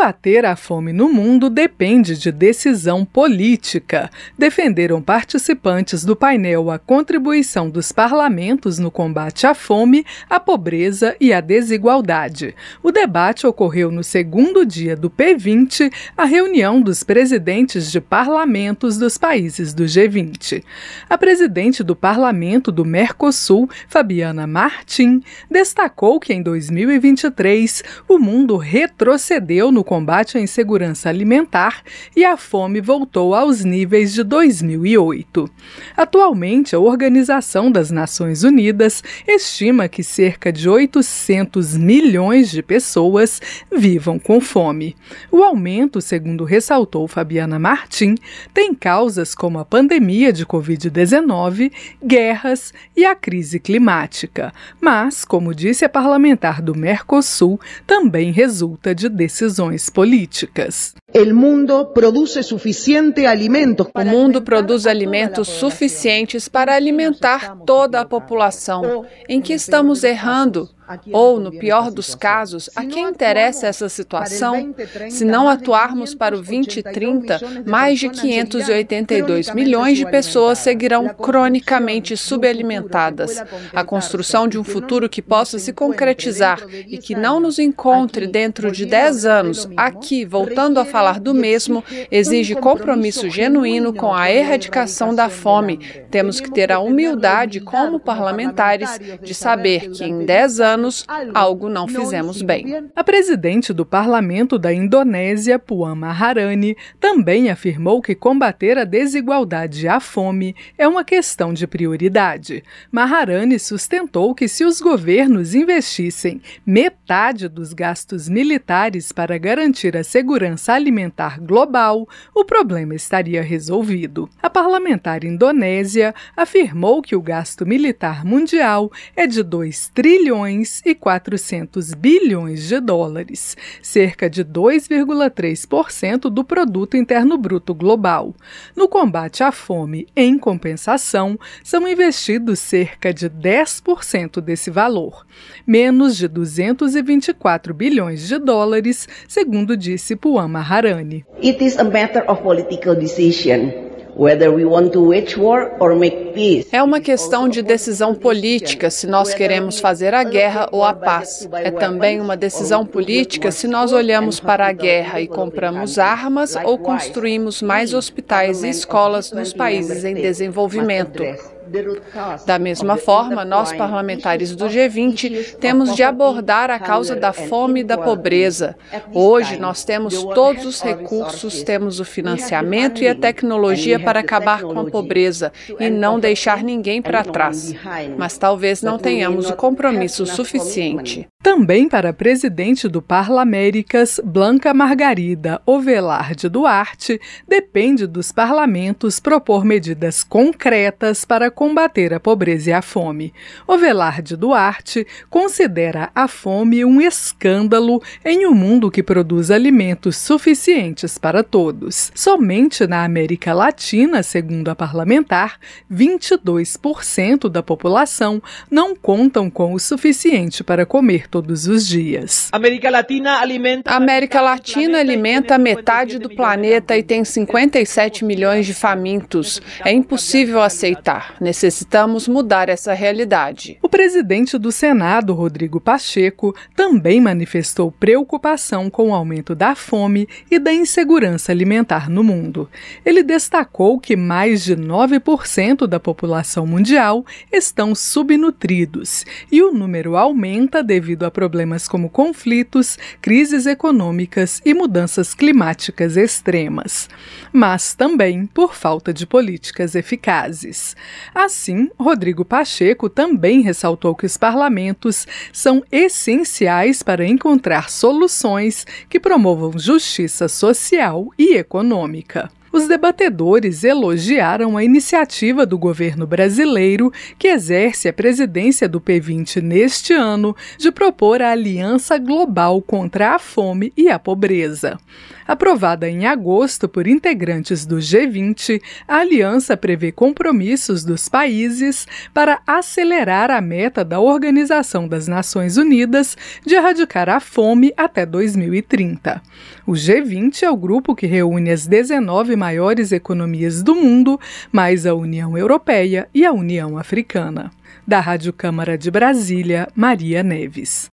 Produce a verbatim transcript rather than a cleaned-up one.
Combater a fome no mundo depende de decisão política, defenderam participantes do painel A Contribuição dos Parlamentos no Combate à Fome, à Pobreza e à Desigualdade. O debate ocorreu no segundo dia do P vinte, a reunião dos presidentes de parlamentos dos países do G vinte. A presidente do Parlamento do Mercosul, Fabiana Martins, destacou que em dois mil e vinte e três o mundo retrocedeu no combate à insegurança alimentar e a fome voltou aos níveis de dois mil e oito. Atualmente, a Organização das Nações Unidas estima que cerca de oitocentos milhões de pessoas vivam com fome. O aumento, segundo ressaltou Fabiana Martins, tem causas como a pandemia de covid dezenove, guerras e a crise climática, mas, como disse a parlamentar do Mercosul, também resulta de decisões políticas. O mundo produz suficiente alimentos. O mundo produz alimentos suficientes para alimentar toda a população. Em que estamos errando? Ou, no pior dos casos, a quem interessa essa situação? Se não atuarmos para o vinte e trinta, mais de quinhentos e oitenta e dois milhões de pessoas seguirão cronicamente subalimentadas. A construção de um futuro que possa se concretizar e que não nos encontre dentro de dez anos, aqui, voltando a falar do mesmo, exige compromisso genuíno com a erradicação da fome. Temos que ter a humildade, como parlamentares, de saber que em dez anos algo não fizemos bem. A presidente do Parlamento da Indonésia, Puan Maharani, também afirmou que combater a desigualdade e a fome é uma questão de prioridade. Maharani sustentou que se os governos investissem metade dos gastos militares para garantir a segurança alimentar global, o problema estaria resolvido. A parlamentar indonésia afirmou que o gasto militar mundial é de dois trilhões e quatrocentos bilhões de dólares, cerca de dois vírgula três por cento do produto interno bruto global. No combate à fome, em compensação, são investidos cerca de dez por cento desse valor, menos de duzentos e vinte e quatro bilhões de dólares, segundo disse Puan Maharani. It is a matter of political decision. É uma questão de decisão política se nós queremos fazer a guerra ou a paz. É também uma decisão política se nós olhamos para a guerra e compramos armas ou construímos mais hospitais e escolas nos países em desenvolvimento. Da mesma forma, nós parlamentares do G vinte temos de abordar a causa da fome e da pobreza. Hoje nós temos todos os recursos, temos o financiamento e a tecnologia para acabar com a pobreza e não deixar ninguém para trás. Mas talvez não tenhamos o compromisso suficiente. Também para a presidente do Parlaméricas, Blanca Margarida Ovelarde Duarte, depende dos parlamentos propor medidas concretas para combater a pobreza e a fome. Ovelarde Duarte considera a fome um escândalo em um mundo que produz alimentos suficientes para todos. Somente na América Latina, segundo a parlamentar, vinte e dois por cento da população não contam com o suficiente para comer todos os dias. A América Latina alimenta, a América Latina alimenta metade do planeta e tem cinquenta e sete milhões de famintos. É impossível aceitar. Necessitamos mudar essa realidade. O presidente do Senado, Rodrigo Pacheco, também manifestou preocupação com o aumento da fome e da insegurança alimentar no mundo. Ele destacou que mais de nove por cento da população mundial estão subnutridos e o número aumenta devido a problemas como conflitos, crises econômicas e mudanças climáticas extremas, mas também por falta de políticas eficazes. Assim, Rodrigo Pacheco também ressaltou que os parlamentos são essenciais para encontrar soluções que promovam justiça social e econômica. Os debatedores elogiaram a iniciativa do governo brasileiro, que exerce a presidência do P vinte neste ano, de propor a Aliança Global contra a Fome e a Pobreza. Aprovada em agosto por integrantes do G vinte, a aliança prevê compromissos dos países para acelerar a meta da Organização das Nações Unidas de erradicar a fome até dois mil e trinta. O G vinte é o grupo que reúne as dezenove maiores economias do mundo, mais a União Europeia e a União Africana. Da Rádio Câmara de Brasília, Maria Neves.